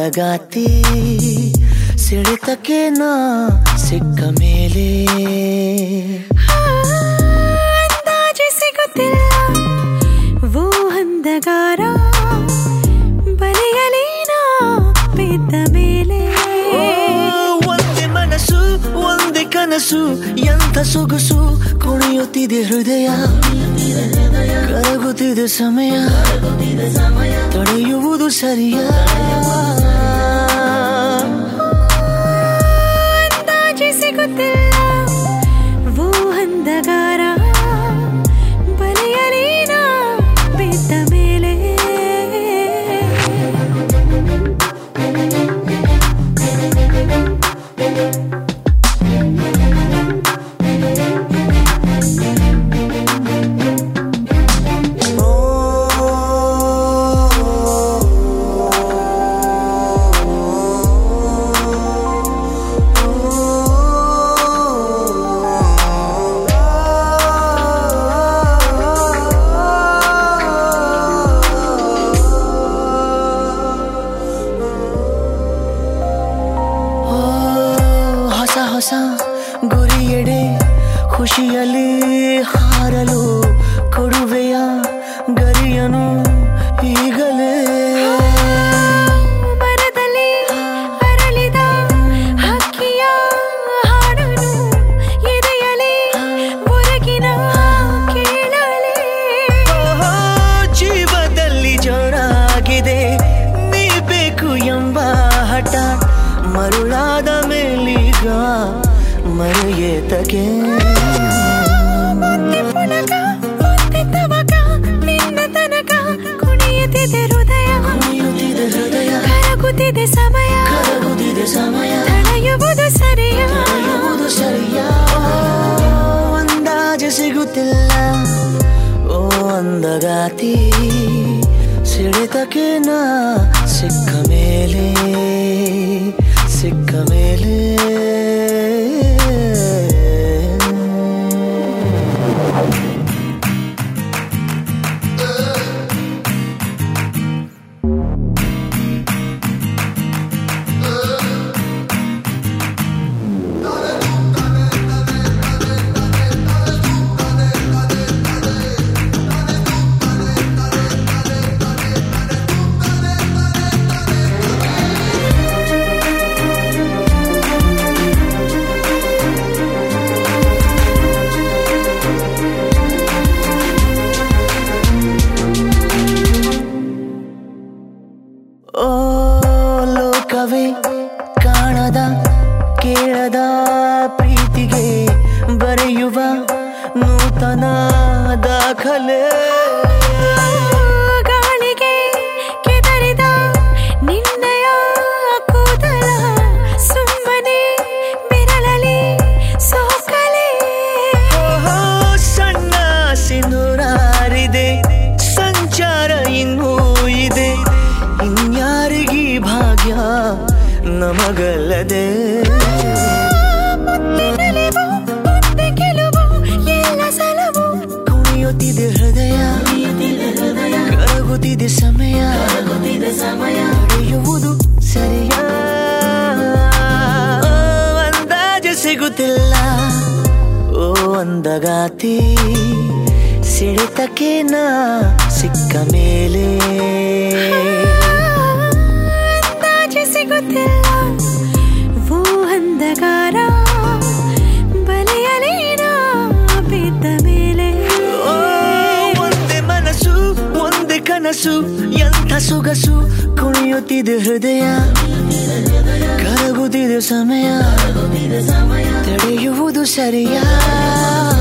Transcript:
ಅಂದಗಾತಿ ಸಿಡಿತಕ್ಕೆ ನಾ ಸಿಕ್ಕ ಮೇಲೆ ಅಂದಾಜು ಸಿಗುತ್ತಿಲ್ಲ ವೋ ಅಂದಗಾರ ಬಲೆಯಲಿ ನಾ ಬಿದ್ದ ಮೇಲೆ ಒಂದೇ ಮನಸ್ಸು ಒಂದೇ ಕನಸು ಎಂಥ ಸೊಗಸು ಕುಣಿಯುತ್ತಿದೆ ಹೃದಯ ಕರಗುತ್ತಿದೆ ಸಮಯ ತಡೆಯುವುದು ಸರಿಯಾ ಅಂದಾಜು ಸಿಗುತ್ತಿಲ್ಲ ವೋ ಅಂದಗಾರ ಬಲೆಯಲಿ ನಾ ಬಿದ್ದ ಮೇಲೆ ಹೊಸ ಗುರಿಯೆಡೆ ಖುಷಿಯಲ್ಲಿ ಹಾರಲು ಕೊಡುವೆಯ ಗರಿಯನು ಈಗಲೇ ಮರದಲ್ಲಿ ಅರಳಿದ ಹಕ್ಕಿಯ ಹಾಡನು ಎದೆಯಲಿ ಹೊರಗಿನ ಕೇಳಲೇ ಜೀವದಲ್ಲಿ ಜೋರಾಗಿದೆ ನೀ ಬೇಕು ಎಂಬ ಹಠ ಮರುಳಾದ ಮೇಲೀಗ ಮರೆಯೇತಕ್ಕೆ ನಿನ್ನ ತನಕ ಕುಣಿಯುತ್ತಿದೆ ಹೃದಯ ಕರಗುತ್ತಿದೆ ಸಮಯ ತಡೆಯುವುದು ಸರಿಯಾ ಅಂದಾಜು ಸಿಗುತ್ತಿಲ್ಲ ಓ ಅಂದಗಾತಿ ಸಿಡಿತಕ್ಕೆ ನಾ ಸಿಕ್ಕ ಮೇಲೆ ಓ ಲೋಕವೇ ಕಾಣದ ಕೇಳದ ಪ್ರೀತಿಗೆ ಬರೆಯುವ ನೂತನ ದಾಖಲೆ ಗಾಳಿಗೆ ಕೆದರಿದ ನಿನ್ನಯ ಕೂದಲ ಸುಮ್ಮನೆ ಬಿರಳಲಿ ಸೋಕಲೆ ಸಣ್ಣ ಸಿಂಧೂರಾರಿದೆ ಸಂಚಾರ ಇನ್ನೂ ಇದೆ ಇನ್ಯಾರಿಗೀ ಭಾಗ್ಯ ನಮಗಲ್ಲದೆ ಎಲ್ಲ ಸಲವು ಕುಣಿಯುತ್ತಿದೆ ಹೃದಯ ಕರಗುತ್ತಿದೆ ಸಮಯ ನಡೆಯುವುದು ಸರಿಯಾ ಅಂದಾಜು ಸಿಗುತ್ತಿಲ್ಲ ಓ ಅಂದಗಾತಿ ಸಿಡಿತಕ್ಕೆ ನಾ ಸಿಕ್ಕ ಮೇಲೆ ಅಂದಾಜು ಸಿಗುತ್ತಿಲ್ಲ ವೋ ಅಂದಗಾರ ಬಲೆಯಲಿ ನಾ ಬಿದ್ದ ಮೇಲೆ ಒಂದೇ ಮನಸ್ಸು ಒಂದೇ ಕನಸು ಎಂಥ ಸೊಗಸು ಕುಣಿಯುತ್ತಿದೆ ಹೃದಯ ಕರಗುತ್ತಿದೆ ಸಮಯ ತಡೆಯುವುದು ಸರಿಯಾ